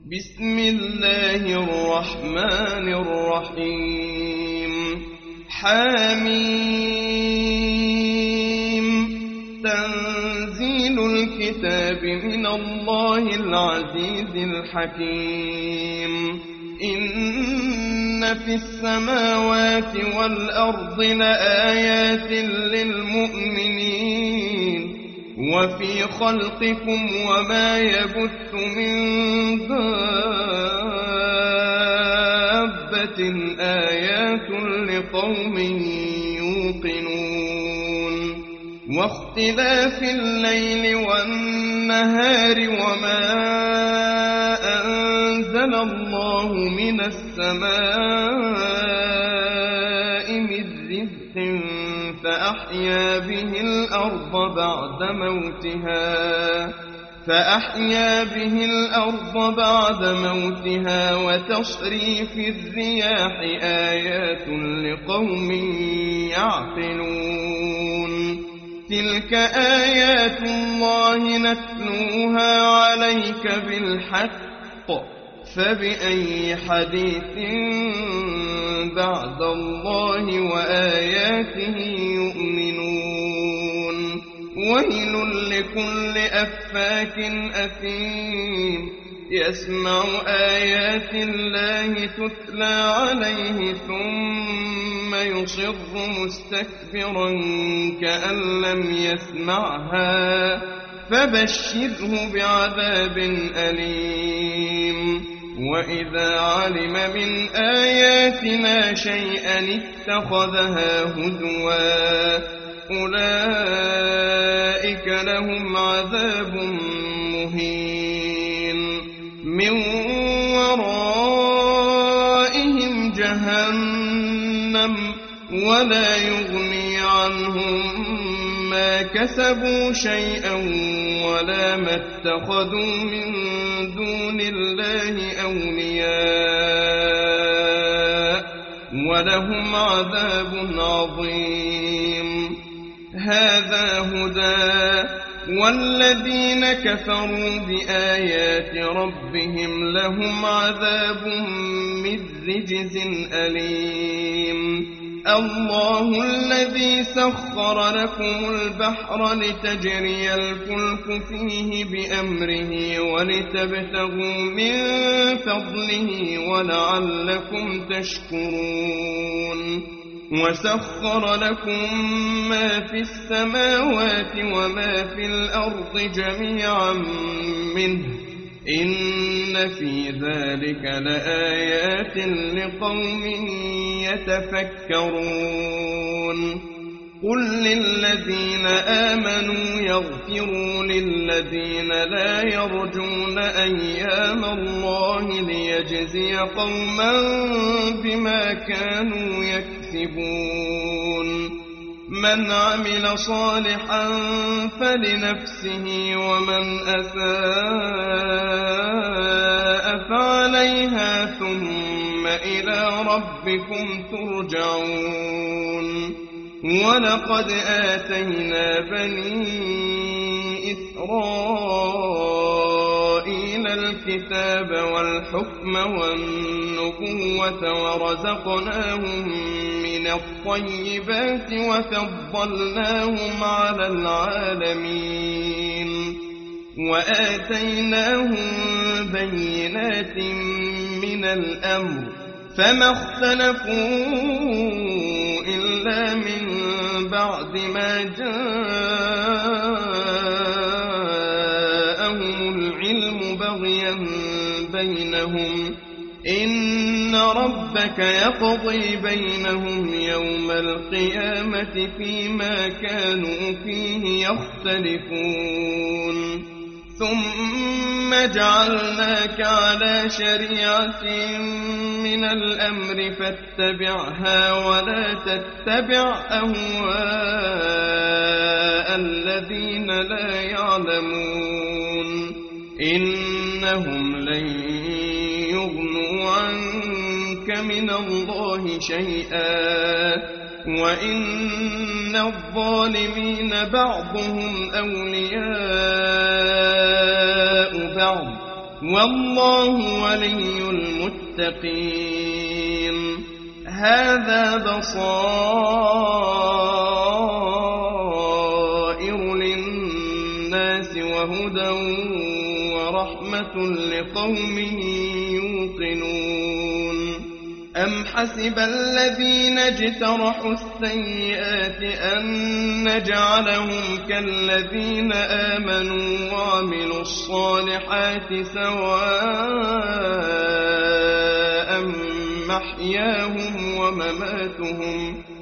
بسم الله الرحمن الرحيم حميم تنزيل الكتاب من الله العزيز الحكيم إن في السماوات والأرض لآيات للمؤمنين وفي خلقكم وما يبث من دابة آيات لقوم يوقنون واختلاف الليل والنهار وما أنزل الله من السماء من رزق فأحيا به الأرض بعد موتها وتصريف الرياح آيات لقوم يعقلون تلك آيات الله نتلوها عليك بالحق فبأي حديث بعد الله وآياته يؤمنون ويل لكل أفاك أثيم يسمع آيات الله تتلى عليه ثم يصر مستكبرا كأن لم يسمعها فبشره بعذاب أليم وإذا علم من آياتنا شيئا اتخذها هزوا أولئك لهم عذاب مهين من ورائهم جهنم ولا يغني عنهم ما كسبوا شيئا ولا ما اتخذوا من دون الله أولياء ولهم عذاب عظيم هذا هدى والذين كفروا بآيات ربهم لهم عذاب من رجز أليم الله الذي سخر لكم البحر لتجري الفلك فيه بأمره ولتبتغوا من فضله ولعلكم تشكرون وسخر لكم ما في السماوات وما في الأرض جميعا منه إن في ذلك لآيات لقوم يتفكرون قل للذين آمنوا يغفروا للذين لا يرجون أيام الله ليجزي قوما بما كانوا يكسبون من عمل صالحا فلنفسه ومن أساء فعليها ثم إلى ربكم ترجعون ولقد آتينا بني إسرائيل الكتاب والحكم والنبوة ورزقناهم من الطيبات وفضلناهم على العالمين وآتيناهم بينات من الأمر فما اختلفوا إلا من بعد ما جاءهم العلم بغيا بينهم إن ربك يقضي بينهم يوم القيامة فيما كانوا فيه يختلفون ثم جعلناك على شريعة من الأمر فاتبعها ولا تتبع أهواء الذين لا يعلمون إنهم لن يغنوا عنك من الله شيئا وإن الظالمين بعضهم أولياء بعض والله ولي المتقين. هذا بصائر للناس وهدى ورحمة لقوم يوقنون. أم حسب الذين اجترحوا السيئات أن نجعلهم كالذين آمنوا وعملوا الصالحات سواء محياهم ومماتهم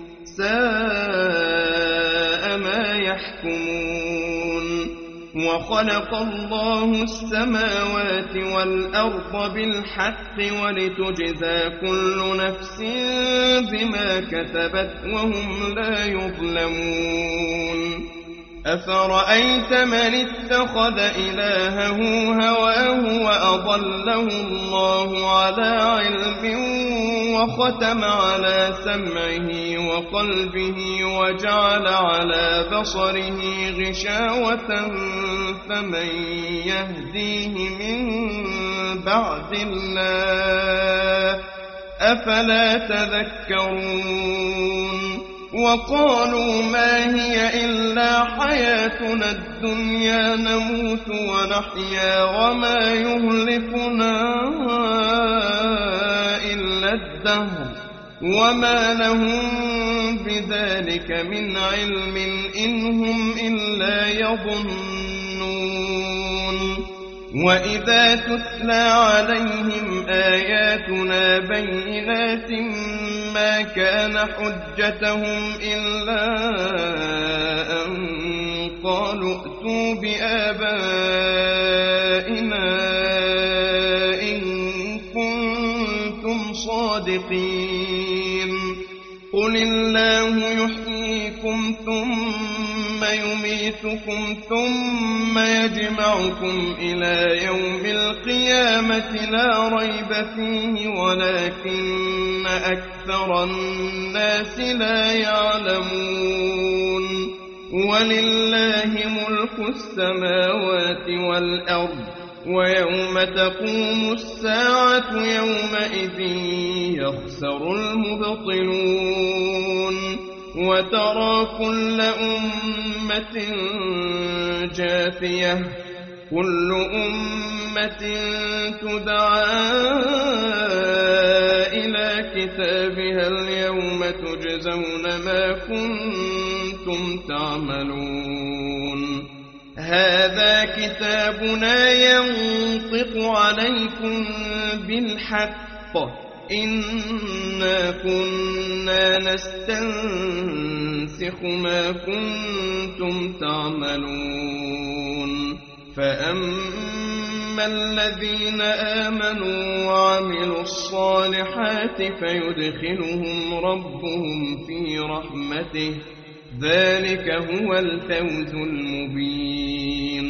ساء ما يحكمون. وخلق الله السماوات والأرض بالحق ولتجزى كل نفس بما كسبت وهم لا يظلمون. أفرأيت من اتخذ إلهه هواه وأضله الله على علم وختم على سمعه وقلبه وجعل على بصره غشاوة فمن يهديه من بعد الله أفلا تذكرون. وقالوا ما هي إلا حياتنا الدنيا نموت ونحيا وما يهلكنا إلا الدهر وما لهم بذلك من علم إن هم إلا يظنون. وإذا تتلى عليهم آياتنا بينات ما كان حجتهم إلا أن قالوا ائتوا بآبائنا إن كنتم صادقين. قل الله يحييكم ثم يميتكم ثم يجمعكم إلى يوم القيامة لا ريب فيه ولكن أكثر الناس لا يعلمون. ولله ملك السماوات والأرض ويوم تقوم الساعة يومئذ يخسر المبطلون. وترى كل أمة جاثية كل أمة تدعى إلى كتابها اليوم تجزون ما كنتم تعملون. هذا كتابنا ينطق عليكم بالحق إنا كنا نستنسخ ما كنتم تعملون. فأما الذين آمنوا وعملوا الصالحات فيدخلهم ربهم في رحمته ذلك هو الفوز المبين.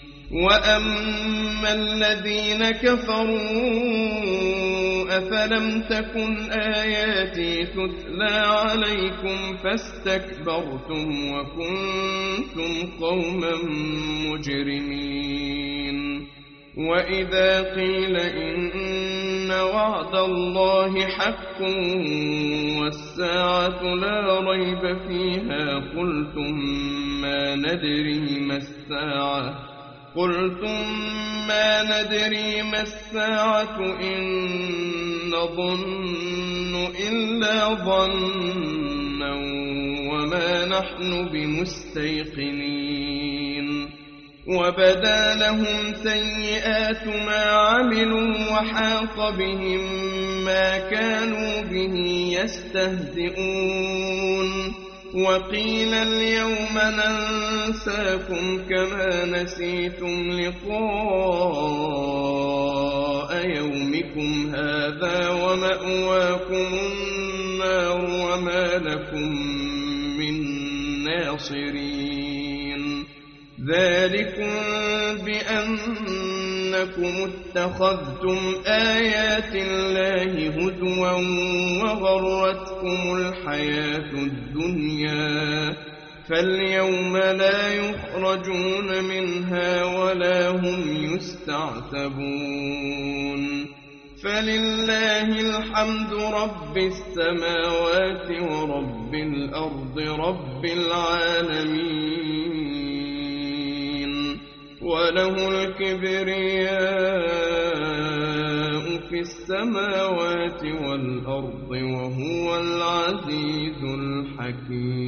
وأما الذين كفروا أفلم تكن آياتي تتلى عليكم فاستكبرتم وكنتم قوما مجرمين. وإذا قيل إن وعد الله حق والساعة لا ريب فيها قلتم ما ندري ما الساعة إن نظن إلا ظنا وما نحن بمستيقنين. وبدا لهم سيئات ما عملوا وحاق بهم ما كانوا به يستهزئون. وقيل اليوم ننساكم كما نسيتم لقاء يومكم هذا ومأواكم النار وما لكم من ناصرين. ذلكم بأنكم اتخذتم آيات الله هزوا وغرتكم الحياة الدنيا فاليوم لا يخرجون منها ولا هم يستعتبون فلله الحمد رب السماوات ورب الأرض رب العالمين وله الكبرياء في السماوات والأرض وهو العزيز الحكيم.